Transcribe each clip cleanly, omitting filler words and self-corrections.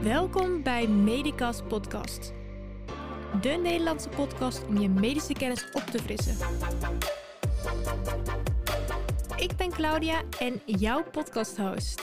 Welkom bij Medicast Podcast. De Nederlandse podcast om je medische kennis op te frissen. Ik ben Claudia en jouw podcasthost.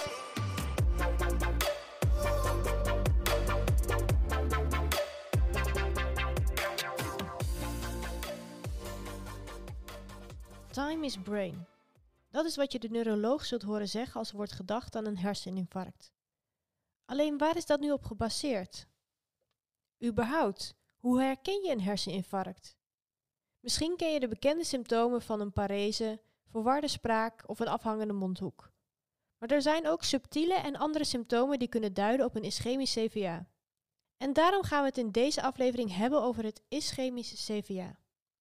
Time is brain. Dat is wat je de neuroloog zult horen zeggen als er wordt gedacht aan een herseninfarct. Alleen waar is dat nu op gebaseerd? Überhaupt, hoe herken je een herseninfarct? Misschien ken je de bekende symptomen van een parese, verwarde spraak of een afhangende mondhoek. Maar er zijn ook subtiele en andere symptomen die kunnen duiden op een ischemisch CVA. En daarom gaan we het in deze aflevering hebben over het ischemisch CVA.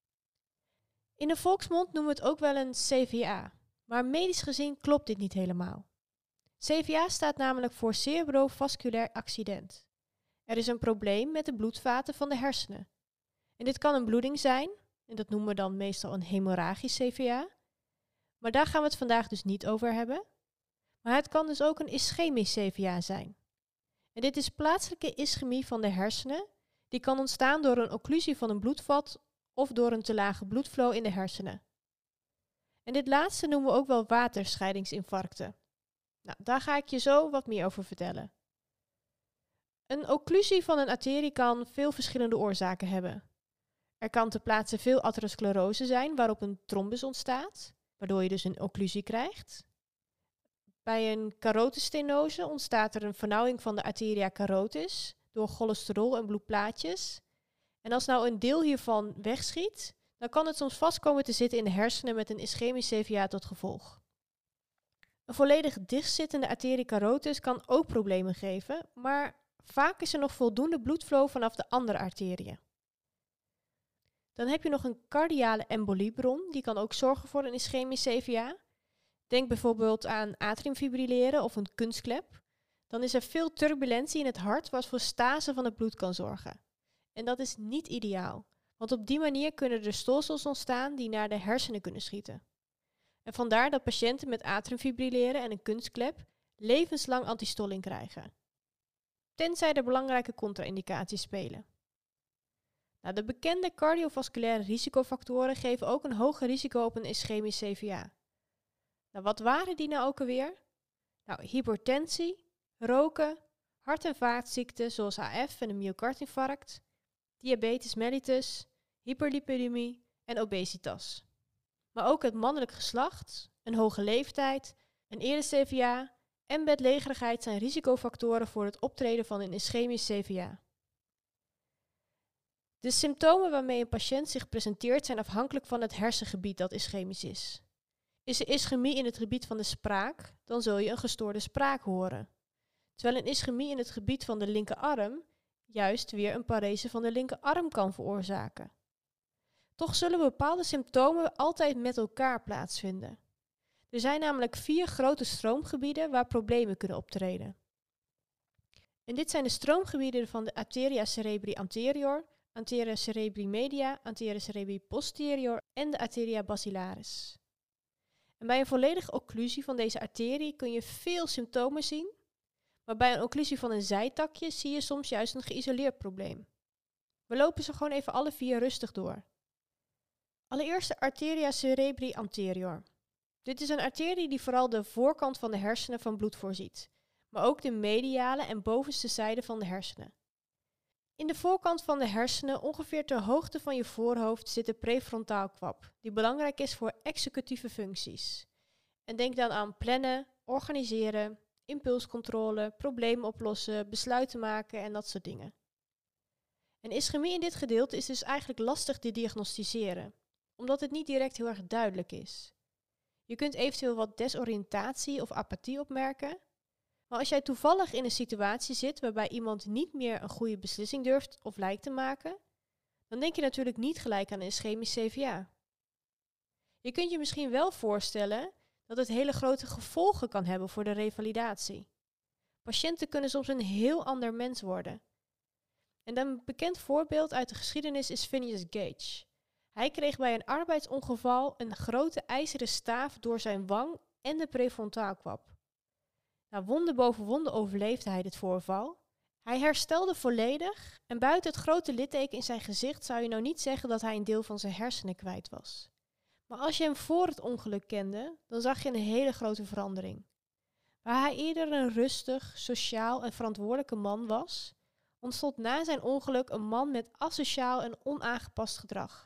In de volksmond noemen we het ook wel een CVA, maar medisch gezien klopt dit niet helemaal. CVA staat namelijk voor cerebrovasculair accident. Er is een probleem met de bloedvaten van de hersenen. En dit kan een bloeding zijn, en dat noemen we dan meestal een hemorragisch CVA. Maar daar gaan we het vandaag dus niet over hebben. Maar het kan dus ook een ischemisch CVA zijn. En dit is plaatselijke ischemie van de hersenen, die kan ontstaan door een occlusie van een bloedvat of door een te lage bloedflow in de hersenen. En dit laatste noemen we ook wel waterscheidingsinfarcten. Nou, daar ga ik je zo wat meer over vertellen. Een occlusie van een arterie kan veel verschillende oorzaken hebben. Er kan ter plaatse veel atherosclerose zijn waarop een trombus ontstaat, waardoor je dus een occlusie krijgt. Bij een carotestenose ontstaat er een vernauwing van de arteria carotis door cholesterol en bloedplaatjes. En als nou een deel hiervan wegschiet, dan kan het soms vast komen te zitten in de hersenen met een ischemisch CVA tot gevolg. Een volledig dichtzittende arterie carotis kan ook problemen geven, maar vaak is er nog voldoende bloedflow vanaf de andere arteriën. Dan heb je nog een cardiale emboliebron, die kan ook zorgen voor een ischemisch CVA. Denk bijvoorbeeld aan atriumfibrilleren of een kunstklep. Dan is er veel turbulentie in het hart, wat voor stase van het bloed kan zorgen. En dat is niet ideaal, want op die manier kunnen er stolsels ontstaan die naar de hersenen kunnen schieten. En vandaar dat patiënten met atriumfibrilleren en een kunstklep levenslang antistolling krijgen. Tenzij er belangrijke contra-indicaties spelen. Nou, de bekende cardiovasculaire risicofactoren geven ook een hoger risico op een ischemisch CVA. Nou, wat waren die nou ook alweer? Nou, hypertensie, roken, hart- en vaatziekten zoals AF en een myocardinfarct, diabetes mellitus, hyperlipidemie en obesitas. Maar ook het mannelijk geslacht, een hoge leeftijd, een eerder CVA en bedlegerigheid zijn risicofactoren voor het optreden van een ischemisch CVA. De symptomen waarmee een patiënt zich presenteert zijn afhankelijk van het hersengebied dat ischemisch is. Is er ischemie in het gebied van de spraak, dan zul je een gestoorde spraak horen. Terwijl een ischemie in het gebied van de linkerarm juist weer een parese van de linkerarm kan veroorzaken. Toch zullen bepaalde symptomen altijd met elkaar plaatsvinden. Er zijn namelijk 4 grote stroomgebieden waar problemen kunnen optreden. En dit zijn de stroomgebieden van de arteria cerebri anterior, arteria cerebri media, arteria cerebri posterior en de arteria basilaris. En bij een volledige occlusie van deze arterie kun je veel symptomen zien, maar bij een occlusie van een zijtakje zie je soms juist een geïsoleerd probleem. We lopen ze gewoon even alle 4 rustig door. Allereerst de arteria cerebri anterior. Dit is een arterie die vooral de voorkant van de hersenen van bloed voorziet, maar ook de mediale en bovenste zijde van de hersenen. In de voorkant van de hersenen, ongeveer ter hoogte van je voorhoofd, zit de prefrontaal kwab, die belangrijk is voor executieve functies. En denk dan aan plannen, organiseren, impulscontrole, problemen oplossen, besluiten maken en dat soort dingen. En ischemie in dit gedeelte is dus eigenlijk lastig te diagnosticeren, omdat het niet direct heel erg duidelijk is. Je kunt eventueel wat desoriëntatie of apathie opmerken, maar als jij toevallig in een situatie zit waarbij iemand niet meer een goede beslissing durft of lijkt te maken, dan denk je natuurlijk niet gelijk aan een ischemisch CVA. Je kunt je misschien wel voorstellen dat het hele grote gevolgen kan hebben voor de revalidatie. Patiënten kunnen soms een heel ander mens worden. En een bekend voorbeeld uit de geschiedenis is Phineas Gage. Hij kreeg bij een arbeidsongeval een grote ijzeren staaf door zijn wang en de prefrontaalkwab. Nou, wonde boven wonde overleefde hij dit voorval Hij herstelde volledig en buiten het grote litteken in zijn gezicht zou je nou niet zeggen dat hij een deel van zijn hersenen kwijt was. Maar als je hem voor het ongeluk kende, dan zag je een hele grote verandering. Waar hij eerder een rustig, sociaal en verantwoordelijke man was, ontstond na zijn ongeluk een man met asociaal en onaangepast gedrag.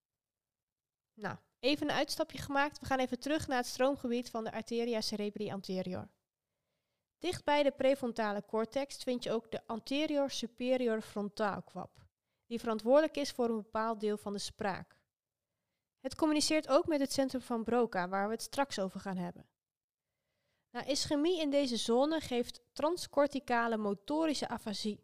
Nou, even een uitstapje gemaakt. We gaan even terug naar het stroomgebied van de arteria cerebri anterior. Dicht bij de prefrontale cortex vind je ook de anterior superior frontaalkwab, die verantwoordelijk is voor een bepaald deel van de spraak. Het communiceert ook met het centrum van Broca, waar we het straks over gaan hebben. Nou, ischemie in deze zone geeft transcorticale motorische afasie.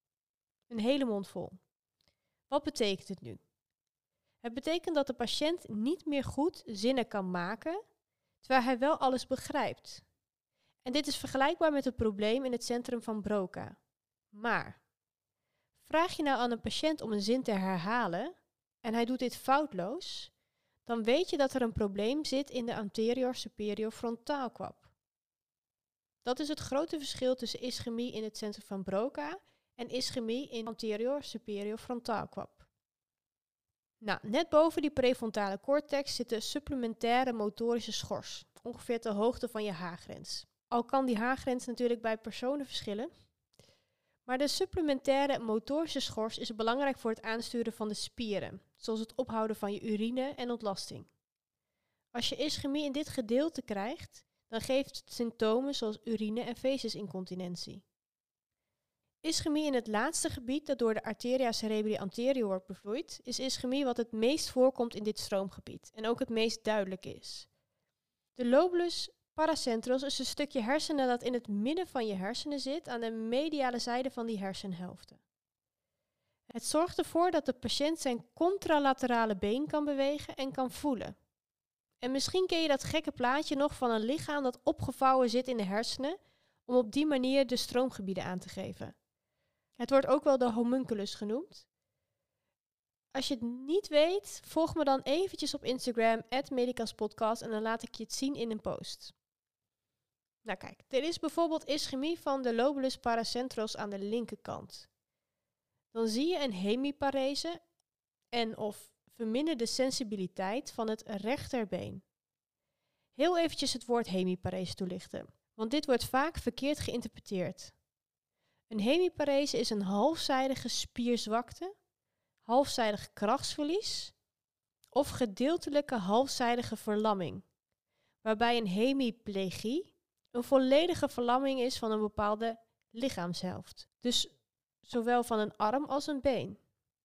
Een hele mond vol. Wat betekent het nu? Het betekent dat de patiënt niet meer goed zinnen kan maken, terwijl hij wel alles begrijpt. En dit is vergelijkbaar met het probleem in het centrum van Broca. Maar, vraag je nou aan een patiënt om een zin te herhalen en hij doet dit foutloos, dan weet je dat er een probleem zit in de anterior superior frontaalkwab. Dat is het grote verschil tussen ischemie in het centrum van Broca en ischemie in anterior superior frontaalkwab. Nou, net boven die prefrontale cortex zit de supplementaire motorische schors, ongeveer ter hoogte van je haargrens. Al kan die haargrens natuurlijk bij personen verschillen. Maar de supplementaire motorische schors is belangrijk voor het aansturen van de spieren, zoals het ophouden van je urine en ontlasting. Als je ischemie in dit gedeelte krijgt, dan geeft het symptomen zoals urine- en fecesincontinentie. Ischemie in het laatste gebied dat door de arteria cerebri anterior wordt bevloeid, is ischemie wat het meest voorkomt in dit stroomgebied en ook het meest duidelijk is. De lobulus paracentros is een stukje hersenen dat in het midden van je hersenen zit, aan de mediale zijde van die hersenhelften. Het zorgt ervoor dat de patiënt zijn contralaterale been kan bewegen en kan voelen. En misschien ken je dat gekke plaatje nog van een lichaam dat opgevouwen zit in de hersenen, om op die manier de stroomgebieden aan te geven. Het wordt ook wel de homunculus genoemd. Als je het niet weet, volg me dan eventjes op Instagram, @medicaspodcast, en dan laat ik je het zien in een post. Nou kijk, er is bijvoorbeeld ischemie van de lobulus paracentros aan de linkerkant. Dan zie je een hemiparese en of verminderde sensibiliteit van het rechterbeen. Heel eventjes het woord hemiparese toelichten, want dit wordt vaak verkeerd geïnterpreteerd. Een hemiparese is een halfzijdige spierzwakte, halfzijdig krachtsverlies of gedeeltelijke halfzijdige verlamming, waarbij een hemiplegie een volledige verlamming is van een bepaalde lichaamshelft. Dus zowel van een arm als een been.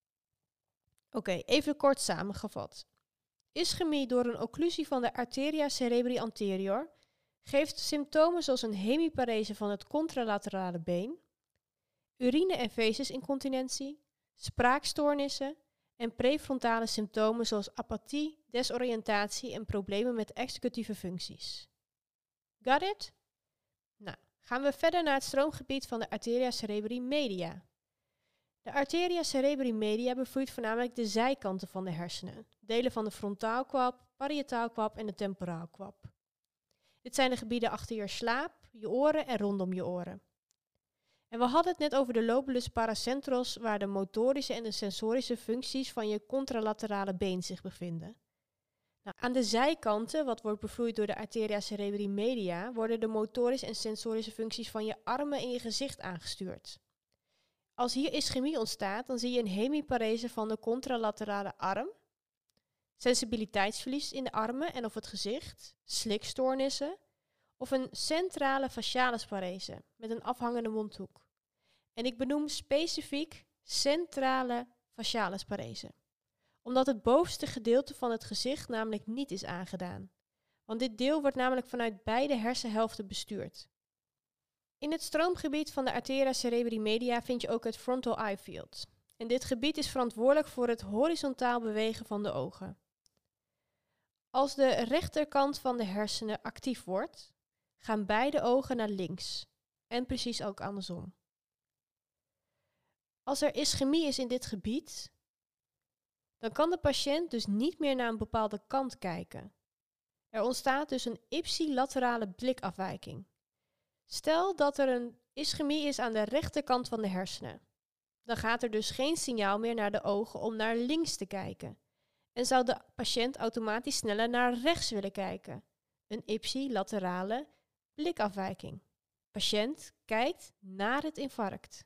Oké, even kort samengevat. Ischemie door een occlusie van de arteria cerebri anterior geeft symptomen zoals een hemiparese van het contralaterale been, urine- en fecesincontinentie, spraakstoornissen en prefrontale symptomen zoals apathie, desoriëntatie en problemen met executieve functies. Got it? Nou, gaan we verder naar het stroomgebied van de arteria cerebri media. De arteria cerebri media bevloeit voornamelijk de zijkanten van de hersenen, delen van de frontaalkwab, parietaalkwab en de temporaalkwab. Dit zijn de gebieden achter je slaap, je oren en rondom je oren. En we hadden het net over de lobulus paracentros, waar de motorische en de sensorische functies van je contralaterale been zich bevinden. Nou, aan de zijkanten, wat wordt bevloeid door de arteria cerebri media, worden de motorische en sensorische functies van je armen en je gezicht aangestuurd. Als hier ischemie ontstaat, dan zie je een hemiparese van de contralaterale arm, sensibiliteitsverlies in de armen en of het gezicht, slikstoornissen of een centrale facialis parese met een afhangende mondhoek. En ik benoem specifiek centrale facialis parese, omdat het bovenste gedeelte van het gezicht namelijk niet is aangedaan. Want dit deel wordt namelijk vanuit beide hersenhelften bestuurd. In het stroomgebied van de arteria cerebri media vind je ook het frontal eye field. En dit gebied is verantwoordelijk voor het horizontaal bewegen van de ogen. Als de rechterkant van de hersenen actief wordt, gaan beide ogen naar links. En precies ook andersom. Als er ischemie is in dit gebied, dan kan de patiënt dus niet meer naar een bepaalde kant kijken. Er ontstaat dus een ipsilaterale blikafwijking. Stel dat er een Ischemie is aan de rechterkant van de hersenen. Dan gaat er dus geen signaal meer naar de ogen om naar links te kijken. En zou de patiënt automatisch sneller naar rechts willen kijken. Een ipsilaterale blikafwijking. Patiënt kijkt naar het infarct.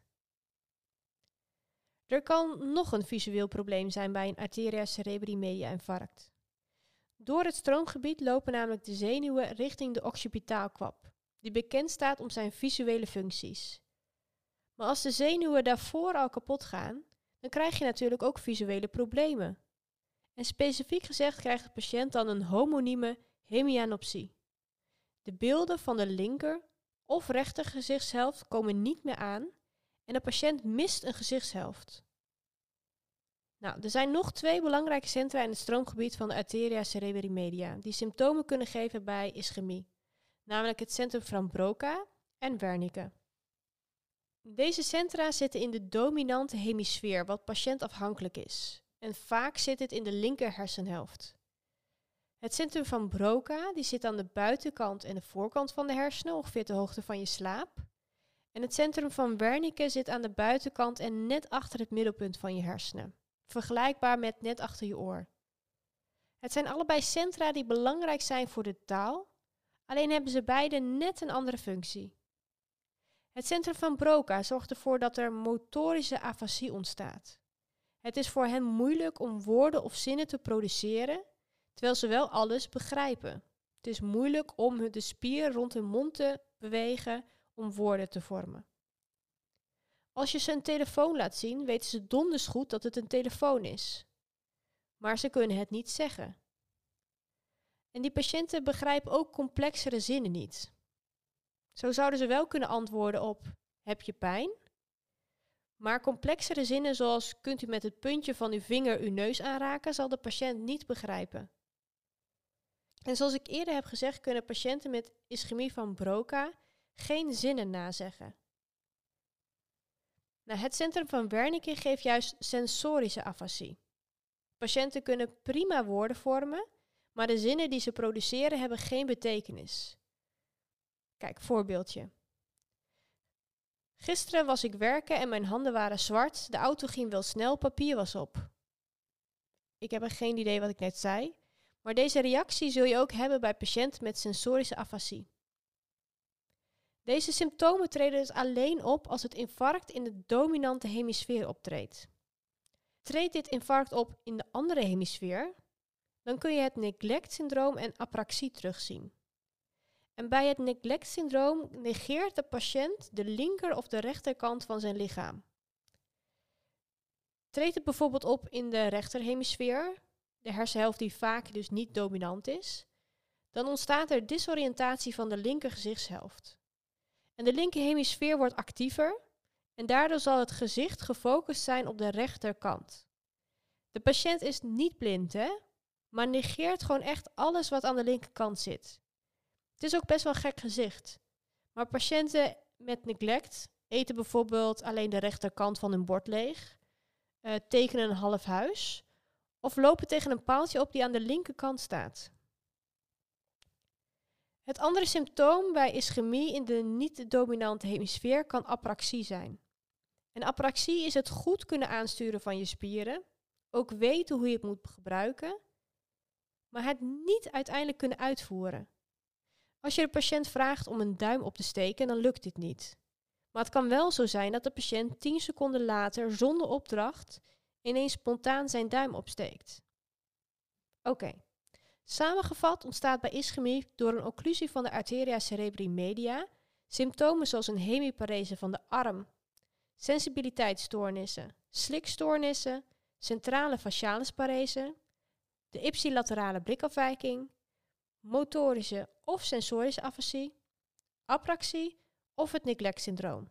Er kan nog een visueel probleem zijn bij een arteria cerebri media infarct. Door het stroomgebied lopen namelijk de zenuwen richting de occipitaalkwap, die bekend staat om zijn visuele functies. Maar als de zenuwen daarvoor al kapot gaan, dan krijg je natuurlijk ook visuele problemen. En specifiek gezegd krijgt de patiënt dan een homonieme hemianopsie. De beelden van de linker of rechter gezichtshelft komen niet meer aan en de patiënt mist een gezichtshelft. Nou, er zijn nog 2 belangrijke centra in het stroomgebied van de arteria cerebri media die symptomen kunnen geven bij ischemie, namelijk het centrum van Broca en Wernicke. Deze centra zitten in de dominante hemisfeer, wat patiëntafhankelijk is. En vaak zit het in de linker hersenhelft. Het centrum van Broca die zit aan de buitenkant en de voorkant van de hersenen, ongeveer de hoogte van je slaap. En het centrum van Wernicke zit aan de buitenkant en net achter het middelpunt van je hersenen. Vergelijkbaar met net achter je oor. Het zijn allebei centra die belangrijk zijn voor de taal, alleen hebben ze beide net een andere functie. Het centrum van Broca zorgt ervoor dat er motorische afasie ontstaat. Het is voor hen moeilijk om woorden of zinnen te produceren, terwijl ze wel alles begrijpen. Het is moeilijk om de spier rond hun mond te bewegen om woorden te vormen. Als je ze een telefoon laat zien, weten ze donders goed dat het een telefoon is. Maar ze kunnen het niet zeggen. En die patiënten begrijpen ook complexere zinnen niet. Zo zouden ze wel kunnen antwoorden op: heb je pijn? Maar complexere zinnen zoals: kunt u met het puntje van uw vinger uw neus aanraken, zal de patiënt niet begrijpen. En zoals ik eerder heb gezegd, kunnen patiënten met ischemie van Broca geen zinnen nazeggen. Nou, het centrum van Wernicke geeft juist sensorische afasie. Patiënten kunnen prima woorden vormen, maar de zinnen die ze produceren hebben geen betekenis. Kijk, voorbeeldje. Gisteren was ik werken en mijn handen waren zwart, de auto ging wel snel, papier was op. Ik heb geen idee wat ik net zei, maar deze reactie zul je ook hebben bij patiënten met sensorische afasie. Deze symptomen treden dus alleen op als het infarct in de dominante hemisfeer optreedt. Treedt dit infarct op in de andere hemisfeer, dan kun je het neglect-syndroom en apraxie terugzien. En bij het neglect-syndroom negeert de patiënt de linker of de rechterkant van zijn lichaam. Treedt het bijvoorbeeld op in de rechterhemisfeer, de hersenhelft die vaak dus niet dominant is, dan ontstaat er disoriëntatie van de linker gezichtshelft. En de linker hemisfeer wordt actiever en daardoor zal het gezicht gefocust zijn op de rechterkant. De patiënt is niet blind, maar negeert gewoon echt alles wat aan de linkerkant zit. Het is ook best wel een gek gezicht. Maar patiënten met neglect eten bijvoorbeeld alleen de rechterkant van hun bord leeg, tekenen een half huis of lopen tegen een paaltje op die aan de linkerkant staat. Het andere symptoom bij ischemie in de niet-dominante hemisfeer kan apraxie zijn. En apraxie is het goed kunnen aansturen van je spieren, ook weten hoe je het moet gebruiken, maar het niet uiteindelijk kunnen uitvoeren. Als je de patiënt vraagt om een duim op te steken, dan lukt dit niet. Maar het kan wel zo zijn dat de patiënt 10 seconden later, zonder opdracht, ineens spontaan zijn duim opsteekt. Oké. Samengevat ontstaat bij ischemie door een occlusie van de arteria cerebri media symptomen zoals een hemiparese van de arm, sensibiliteitsstoornissen, slikstoornissen, centrale facialis parese, de ipsilaterale blikafwijking, motorische of sensorische afasie, apraxie of het neglect-syndroom.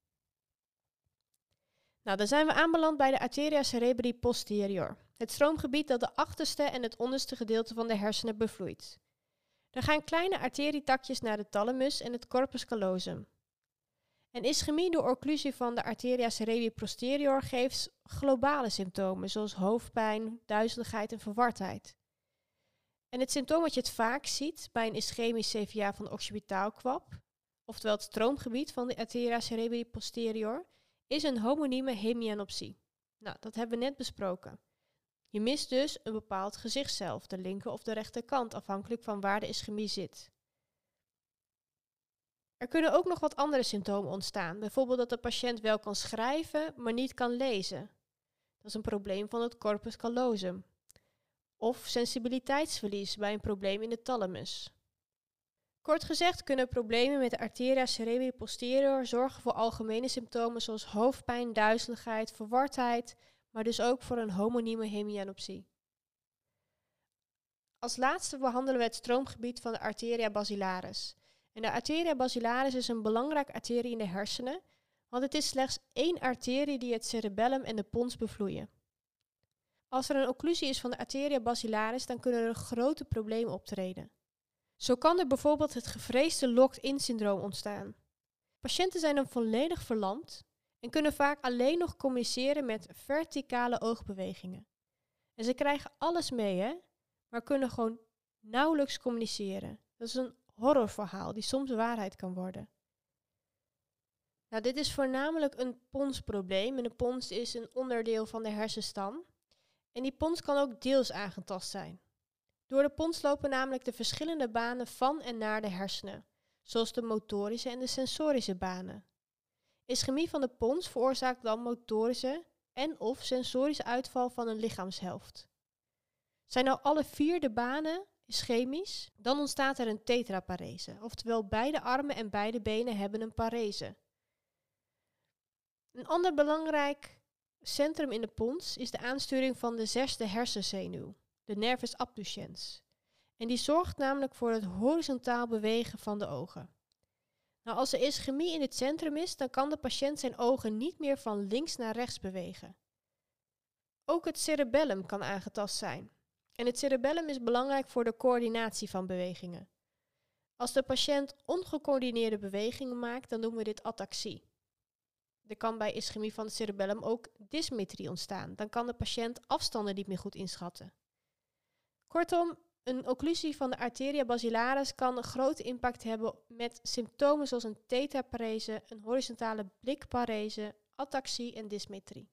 Nou, dan zijn we aanbeland bij de arteria cerebri posterior, het stroomgebied dat de achterste en het onderste gedeelte van de hersenen bevloeit. Er gaan kleine arterietakjes naar de thalamus en het corpus callosum. En ischemie door occlusie van de arteria cerebri posterior geeft globale symptomen zoals hoofdpijn, duizeligheid en verwardheid. En het symptoom wat je het vaak ziet bij een ischemisch CVA van de occipitaalkwap oftewel het stroomgebied van de arteria cerebri posterior, is een homonieme hemianopsie. Nou, dat hebben we net besproken. Je mist dus een bepaald gezichtscel, de linker of de rechterkant, afhankelijk van waar de ischemie zit. Er kunnen ook nog wat andere symptomen ontstaan. Bijvoorbeeld dat de patiënt wel kan schrijven, maar niet kan lezen. Dat is een probleem van het corpus callosum. Of sensibiliteitsverlies bij een probleem in de thalamus. Kort gezegd kunnen problemen met de arteria cerebri posterior zorgen voor algemene symptomen zoals hoofdpijn, duizeligheid, verwardheid, maar dus ook voor een homonieme hemianopsie. Als laatste behandelen we het stroomgebied van de arteria basilaris. En de arteria basilaris is een belangrijke arterie in de hersenen, want het is slechts één arterie die het cerebellum en de pons bevloeien. Als er een occlusie is van de arteria basilaris, dan kunnen er grote problemen optreden. Zo kan er bijvoorbeeld het gevreesde locked-in-syndroom ontstaan. Patiënten zijn dan volledig verlamd en kunnen vaak alleen nog communiceren met verticale oogbewegingen. En ze krijgen alles mee, maar kunnen gewoon nauwelijks communiceren. Dat is een horrorverhaal die soms waarheid kan worden. Nou, dit is voornamelijk een ponsprobleem en de pons is een onderdeel van de hersenstam. En die pons kan ook deels aangetast zijn. Door de pons lopen namelijk de verschillende banen van en naar de hersenen, zoals de motorische en de sensorische banen. Ischemie van de pons veroorzaakt dan motorische en of sensorische uitval van een lichaamshelft. Zijn nou alle 4 de banen ischemisch, dan ontstaat er een tetraparese, oftewel beide armen en beide benen hebben een parese. Een ander belangrijk centrum in de pons is de aansturing van de 6e hersenzenuw, de nervus abducens. En die zorgt namelijk voor het horizontaal bewegen van de ogen. Nou, als er ischemie in het centrum is, dan kan de patiënt zijn ogen niet meer van links naar rechts bewegen. Ook het cerebellum kan aangetast zijn. En het cerebellum is belangrijk voor de coördinatie van bewegingen. Als de patiënt ongecoördineerde bewegingen maakt, dan noemen we dit ataxie. Er kan bij ischemie van het cerebellum ook dysmetrie ontstaan. Dan kan de patiënt afstanden niet meer goed inschatten. Kortom, een occlusie van de arteria basilaris kan een grote impact hebben met symptomen zoals een tetraparese, een horizontale blikparese, ataxie en dysmetrie.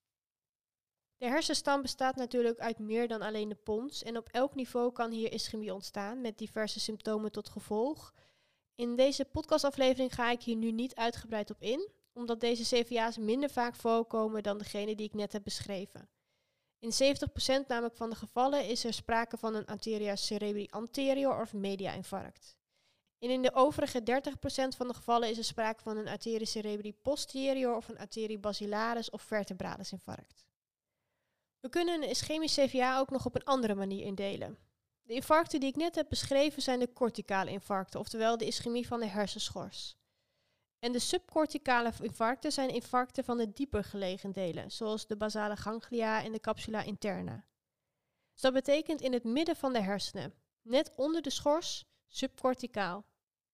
De hersenstam bestaat natuurlijk uit meer dan alleen de pons en op elk niveau kan hier ischemie ontstaan met diverse symptomen tot gevolg. In deze podcastaflevering ga ik hier nu niet uitgebreid op in, omdat deze CVA's minder vaak voorkomen dan degene die ik net heb beschreven. In 70% namelijk van de gevallen is er sprake van een arteria cerebri anterior of media infarct. En in de overige 30% van de gevallen is er sprake van een arteria cerebri posterior of een arteria basilaris of vertebralis infarct. We kunnen een ischemisch CVA ook nog op een andere manier indelen. De infarcten die ik net heb beschreven zijn de corticale infarcten, oftewel de ischemie van de hersenschors. En de subcorticale infarcten zijn infarcten van de dieper gelegen delen, zoals de basale ganglia en de capsula interna. Dus dat betekent in het midden van de hersenen, net onder de schors, subcorticaal.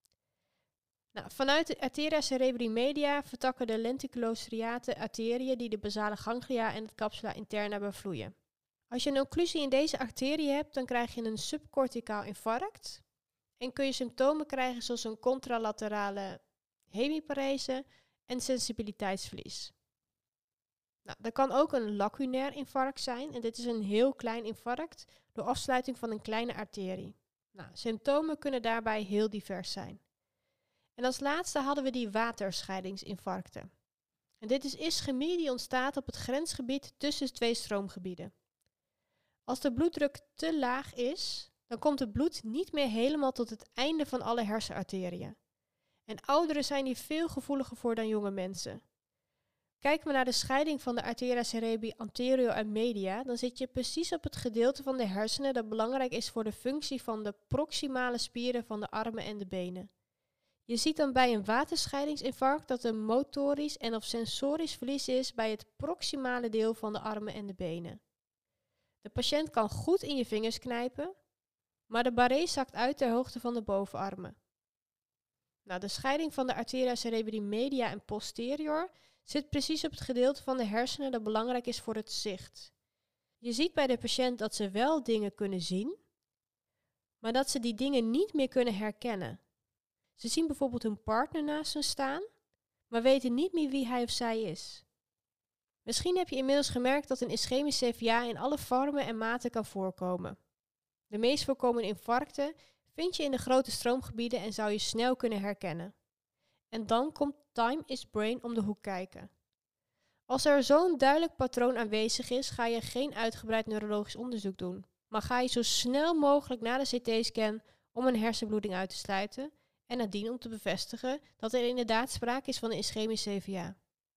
Nou, vanuit de arteria cerebri media vertakken de lenticulostriate arteriën die de basale ganglia en het capsula interna bevloeien. Als je een occlusie in deze arteriën hebt, dan krijg je een subcorticaal infarct en kun je symptomen krijgen zoals een contralaterale hemiparese en sensibiliteitsverlies. Nou, er kan ook een lacunair infarct zijn en dit is een heel klein infarct door afsluiting van een kleine arterie. Nou, symptomen kunnen daarbij heel divers zijn. En als laatste hadden we die waterscheidingsinfarcten. En dit is ischemie die ontstaat op het grensgebied tussen 2 stroomgebieden. Als de bloeddruk te laag is, dan komt het bloed niet meer helemaal tot het einde van alle hersenarteriën. En ouderen zijn hier veel gevoeliger voor dan jonge mensen. Kijken we naar de scheiding van de arteria cerebri anterior en media, dan zit je precies op het gedeelte van de hersenen dat belangrijk is voor de functie van de proximale spieren van de armen en de benen. Je ziet dan bij een waterscheidingsinfarct dat er motorisch en of sensorisch verlies is bij het proximale deel van de armen en de benen. De patiënt kan goed in je vingers knijpen, maar de barré zakt uit ter hoogte van de bovenarmen. Nou, de scheiding van de arteria cerebri media en posterior zit precies op het gedeelte van de hersenen dat belangrijk is voor het zicht. Je ziet bij de patiënt dat ze wel dingen kunnen zien, maar dat ze die dingen niet meer kunnen herkennen. Ze zien bijvoorbeeld hun partner naast hen staan, maar weten niet meer wie hij of zij is. Misschien heb je inmiddels gemerkt dat een ischemisch CVA in alle vormen en maten kan voorkomen. De meest voorkomende infarcten vind je in de grote stroomgebieden en zou je snel kunnen herkennen. En dan komt time is brain om de hoek kijken. Als er zo'n duidelijk patroon aanwezig is, ga je geen uitgebreid neurologisch onderzoek doen, maar ga je zo snel mogelijk na de CT-scan om een hersenbloeding uit te sluiten en nadien om te bevestigen dat er inderdaad sprake is van een ischemisch CVA.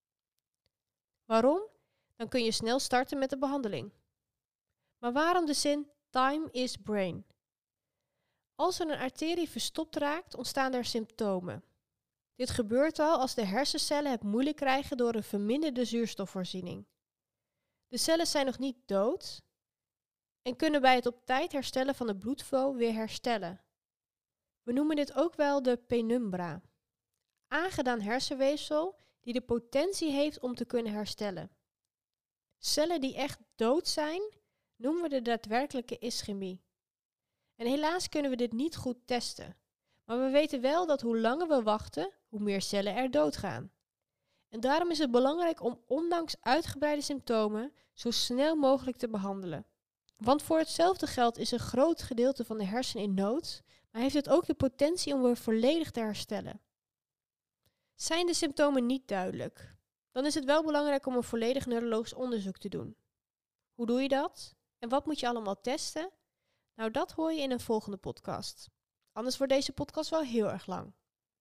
Waarom? Dan kun je snel starten met de behandeling. Maar waarom de zin time is brain? Als er een arterie verstopt raakt, ontstaan er symptomen. Dit gebeurt al als de hersencellen het moeilijk krijgen door een verminderde zuurstofvoorziening. De cellen zijn nog niet dood en kunnen bij het op tijd herstellen van de bloedflow weer herstellen. We noemen dit ook wel de penumbra. Aangedaan hersenweefsel die de potentie heeft om te kunnen herstellen. Cellen die echt dood zijn, noemen we de daadwerkelijke ischemie. En helaas kunnen we dit niet goed testen. Maar we weten wel dat hoe langer we wachten, hoe meer cellen er doodgaan. En daarom is het belangrijk om ondanks uitgebreide symptomen zo snel mogelijk te behandelen. Want voor hetzelfde geld is een groot gedeelte van de hersenen in nood, maar heeft het ook de potentie om weer volledig te herstellen. Zijn de symptomen niet duidelijk? Dan is het wel belangrijk om een volledig neurologisch onderzoek te doen. Hoe doe je dat? En wat moet je allemaal testen? Nou, dat hoor je in een volgende podcast. Anders wordt deze podcast wel heel erg lang.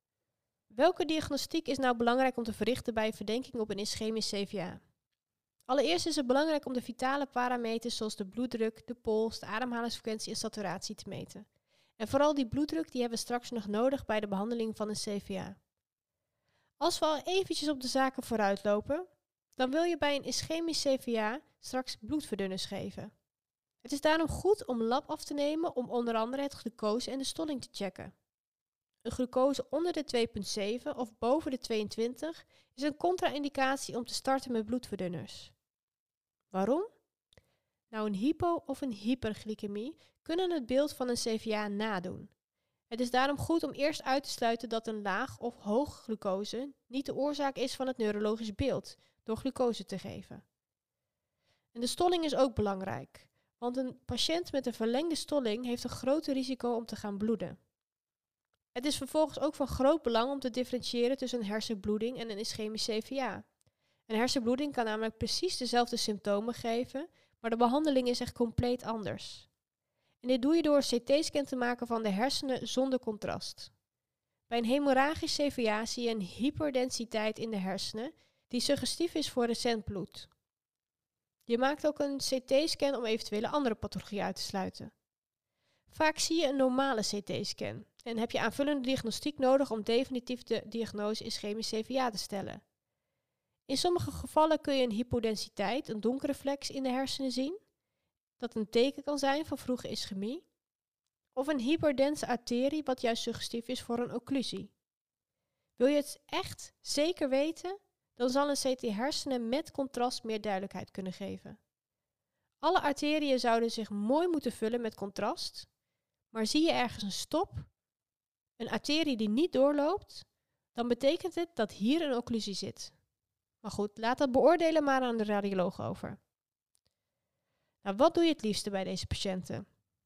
Welke diagnostiek is nou belangrijk om te verrichten bij een verdenking op een ischemisch CVA? Allereerst is het belangrijk om de vitale parameters zoals de bloeddruk, de pols, de ademhalingsfrequentie en saturatie te meten. En vooral die bloeddruk die hebben we straks nog nodig bij de behandeling van een CVA. Als we al eventjes op de zaken vooruitlopen, dan wil je bij een ischemisch CVA straks bloedverdunners geven. Het is daarom goed om lab af te nemen om onder andere het glucose en de stolling te checken. Een glucose onder de 2,7 of boven de 22 is een contra-indicatie om te starten met bloedverdunners. Waarom? Nou, een hypo- of een hyperglycemie kunnen het beeld van een CVA nadoen. Het is daarom goed om eerst uit te sluiten dat een laag of hoog glucose niet de oorzaak is van het neurologisch beeld, door glucose te geven. En de stolling is ook belangrijk, want een patiënt met een verlengde stolling heeft een groter risico om te gaan bloeden. Het is vervolgens ook van groot belang om te differentiëren tussen een hersenbloeding en een ischemisch CVA. Een hersenbloeding kan namelijk precies dezelfde symptomen geven, maar de behandeling is echt compleet anders. En dit doe je door een CT-scan te maken van de hersenen zonder contrast. Bij een hemorragisch CVA zie je een hyperdensiteit in de hersenen die suggestief is voor recent bloed. Je maakt ook een CT-scan om eventuele andere pathologieën uit te sluiten. Vaak zie je een normale CT-scan en heb je aanvullende diagnostiek nodig om definitief de diagnose ischemisch CVA te stellen. In sommige gevallen kun je een hypodensiteit, een donkere vlek in de hersenen zien, dat een teken kan zijn van vroege ischemie, of een hyperdense arterie wat juist suggestief is voor een occlusie. Wil je het echt zeker weten, dan zal een CT hersenen met contrast meer duidelijkheid kunnen geven. Alle arteriën zouden zich mooi moeten vullen met contrast, maar zie je ergens een stop, een arterie die niet doorloopt, dan betekent het dat hier een occlusie zit. Maar goed, laat dat beoordelen maar aan de radioloog over. Nou, wat doe je het liefste bij deze patiënten?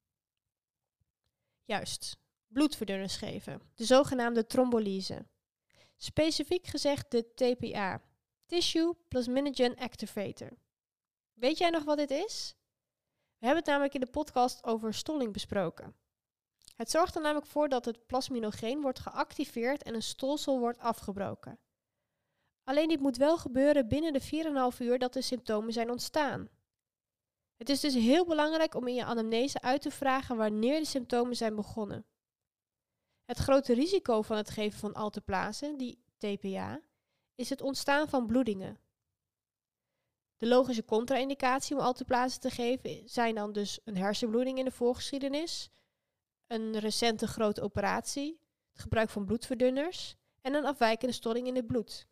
Juist, bloedverdunners geven, de zogenaamde trombolyse. Specifiek gezegd de TPA, Tissue Plasminogen Activator. Weet jij nog wat dit is? We hebben het namelijk in de podcast over stolling besproken. Het zorgt er namelijk voor dat het plasminogeen wordt geactiveerd en een stolsel wordt afgebroken. Alleen dit moet wel gebeuren binnen de 4,5 uur dat de symptomen zijn ontstaan. Het is dus heel belangrijk om in je anamnese uit te vragen wanneer de symptomen zijn begonnen. Het grote risico van het geven van alteplase, die TPA, is het ontstaan van bloedingen. De logische contra-indicatie om alteplase te geven zijn dan dus een hersenbloeding in de voorgeschiedenis, een recente grote operatie, het gebruik van bloedverdunners en een afwijkende stolling in het bloed.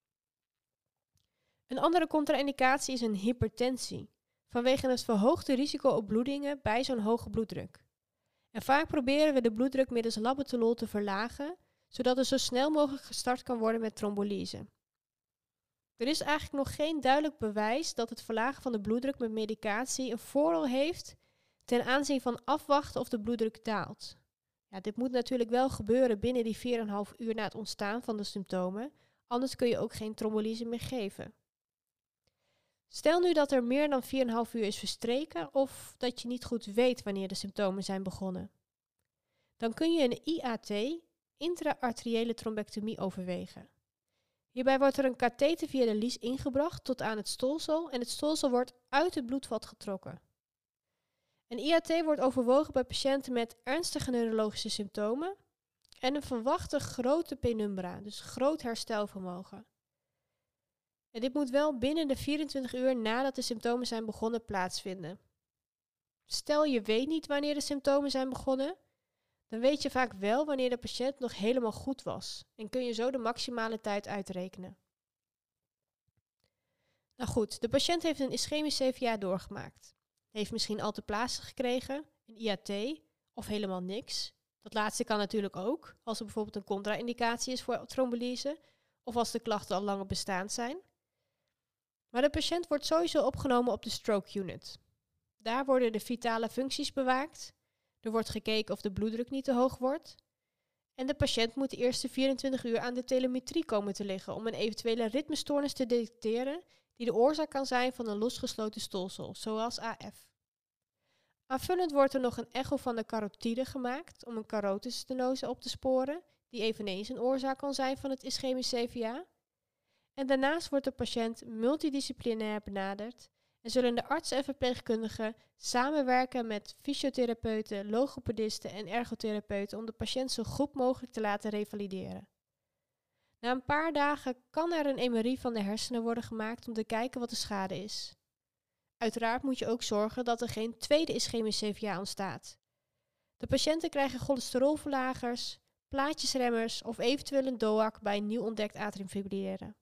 Een andere contra-indicatie is een hypertensie, vanwege het verhoogde risico op bloedingen bij zo'n hoge bloeddruk. En vaak proberen we de bloeddruk middels labetalol te verlagen, zodat er zo snel mogelijk gestart kan worden met trombolyse. Er is eigenlijk nog geen duidelijk bewijs dat het verlagen van de bloeddruk met medicatie een voordeel heeft ten aanzien van afwachten of de bloeddruk daalt. Ja, dit moet natuurlijk wel gebeuren binnen die 4,5 uur na het ontstaan van de symptomen, anders kun je ook geen trombolyse meer geven. Stel nu dat er meer dan 4,5 uur is verstreken of dat je niet goed weet wanneer de symptomen zijn begonnen. Dan kun je een IAT, intra-arteriële trombectomie, overwegen. Hierbij wordt er een katheter via de lies ingebracht tot aan het stolsel en het stolsel wordt uit het bloedvat getrokken. Een IAT wordt overwogen bij patiënten met ernstige neurologische symptomen en een verwachte grote penumbra, dus groot herstelvermogen. En dit moet wel binnen de 24 uur nadat de symptomen zijn begonnen plaatsvinden. Stel je weet niet wanneer de symptomen zijn begonnen, dan weet je vaak wel wanneer de patiënt nog helemaal goed was en kun je zo de maximale tijd uitrekenen. Nou goed, de patiënt heeft een ischemisch CVA doorgemaakt. Heeft misschien alteplase gekregen, een IAT of helemaal niks. Dat laatste kan natuurlijk ook, als er bijvoorbeeld een contra-indicatie is voor trombolyse of als de klachten al langer bestaand zijn. Maar de patiënt wordt sowieso opgenomen op de stroke unit. Daar worden de vitale functies bewaakt. Er wordt gekeken of de bloeddruk niet te hoog wordt. En de patiënt moet de eerste 24 uur aan de telemetrie komen te liggen om een eventuele ritmestoornis te detecteren die de oorzaak kan zijn van een losgesloten stolsel, zoals AF. Aanvullend wordt er nog een echo van de carotide gemaakt om een carotisstenose op te sporen, die eveneens een oorzaak kan zijn van het ischemisch CVA. En daarnaast wordt de patiënt multidisciplinair benaderd en zullen de arts en verpleegkundigen samenwerken met fysiotherapeuten, logopedisten en ergotherapeuten om de patiënt zo goed mogelijk te laten revalideren. Na een paar dagen kan er een MRI van de hersenen worden gemaakt om te kijken wat de schade is. Uiteraard moet je ook zorgen dat er geen tweede ischemisch CVA ontstaat. De patiënten krijgen cholesterolverlagers, plaatjesremmers of eventueel een DOAC bij een nieuw ontdekt atriumfibrilleren.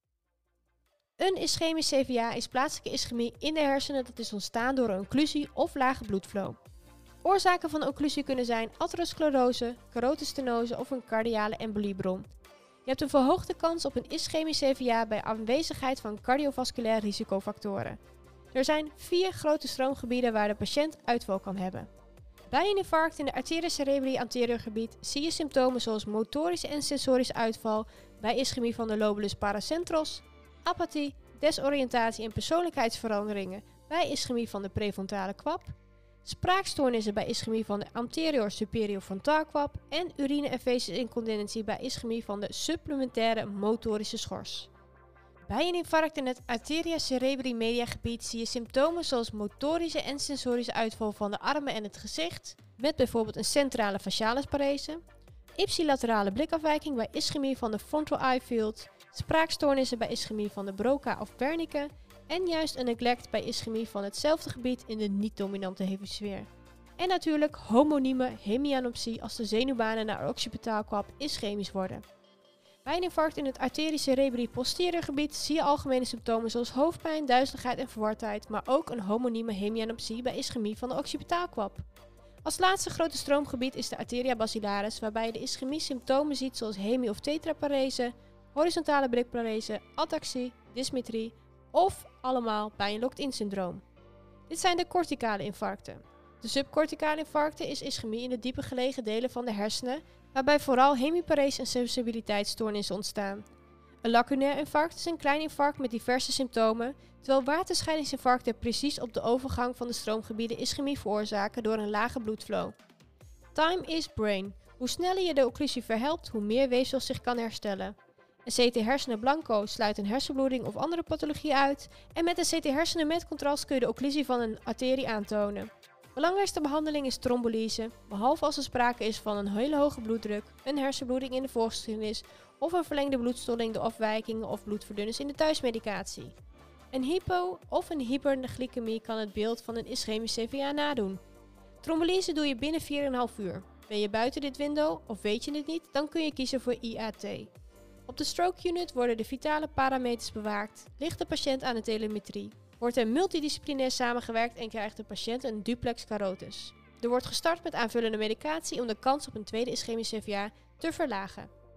Een ischemisch CVA is plaatselijke ischemie in de hersenen dat is ontstaan door een occlusie of lage bloedflow. Oorzaken van occlusie kunnen zijn atherosclerose, carotisstenose of een cardiale emboliebron. Je hebt een verhoogde kans op een ischemisch CVA bij aanwezigheid van cardiovasculaire risicofactoren. Er zijn 4 grote stroomgebieden waar de patiënt uitval kan hebben. Bij een infarct in de arteria cerebri anterior gebied zie je symptomen zoals motorische en sensorische uitval bij ischemie van de lobulus paracentros, apathie, desoriëntatie en persoonlijkheidsveranderingen bij ischemie van de prefrontale kwap, spraakstoornissen bij ischemie van de anterior superior frontaal kwap en urine- en feces-incontinentie bij ischemie van de supplementaire motorische schors. Bij een infarct in het arteria cerebri media gebied zie je symptomen zoals motorische en sensorische uitval van de armen en het gezicht, met bijvoorbeeld een centrale facialis parese, ipsilaterale blikafwijking bij ischemie van de frontal eye field, spraakstoornissen bij ischemie van de Broca of Wernicke en juist een neglect bij ischemie van hetzelfde gebied in de niet-dominante hemisfeer. En natuurlijk homonieme hemianopsie als de zenuwbanen naar occipitaalkwap ischemisch worden. Bij een infarct in het arteria cerebri posterior gebied zie je algemene symptomen zoals hoofdpijn, duizeligheid en verwardheid, maar ook een homonieme hemianopsie bij ischemie van de occipitaalkwap. Als laatste grote stroomgebied is de arteria basilaris, waarbij je de ischemie symptomen ziet zoals hemi- of tetraparese, horizontale blikparese, ataxie, dysmetrie of allemaal bij een locked-in syndroom. Dit zijn de corticale infarcten. De subcorticale infarcten is ischemie in de dieper gelegen delen van de hersenen, waarbij vooral hemiparese en sensibiliteitsstoornissen ontstaan. Een lacunair infarct is een klein infarct met diverse symptomen, terwijl waterscheidingsinfarcten precies op de overgang van de stroomgebieden ischemie veroorzaken door een lage bloedflow. Time is brain. Hoe sneller je de occlusie verhelpt, hoe meer weefsel zich kan herstellen. Een CT hersenen blanco sluit een hersenbloeding of andere pathologie uit en met een CT hersenen met contrast kun je de occlusie van een arterie aantonen. Belangrijkste behandeling is trombolyse, behalve als er sprake is van een hele hoge bloeddruk, een hersenbloeding in de voorgeschiedenis of een verlengde bloedstolling door afwijkingen of bloedverdunners in de thuismedicatie. Een hypo- of een hyperglycemie kan het beeld van een ischemisch CVA nadoen. Trombolyse doe je binnen 4,5 uur. Ben je buiten dit window of weet je het niet, dan kun je kiezen voor IAT. Op de stroke unit worden de vitale parameters bewaakt, ligt de patiënt aan de telemetrie. Wordt er multidisciplinair samengewerkt en krijgt de patiënt een duplex carotis. Er wordt gestart met aanvullende medicatie om de kans op een tweede ischemisch CVA te verlagen.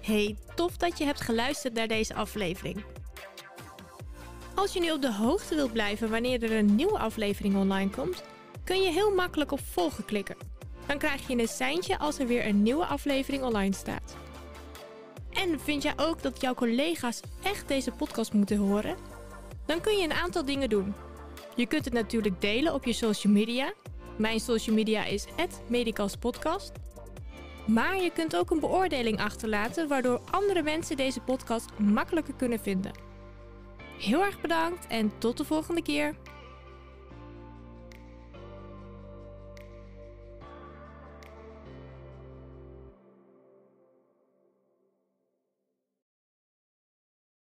Hey, tof dat je hebt geluisterd naar deze aflevering. Als je nu op de hoogte wilt blijven wanneer er een nieuwe aflevering online komt, kun je heel makkelijk op volgen klikken. Dan krijg je een seintje als er weer een nieuwe aflevering online staat. En vind jij ook dat jouw collega's echt deze podcast moeten horen? Dan kun je een aantal dingen doen. Je kunt het natuurlijk delen op je social media. Mijn social media is @medicalspodcast. Maar je kunt ook een beoordeling achterlaten, waardoor andere mensen deze podcast makkelijker kunnen vinden. Heel erg bedankt en tot de volgende keer.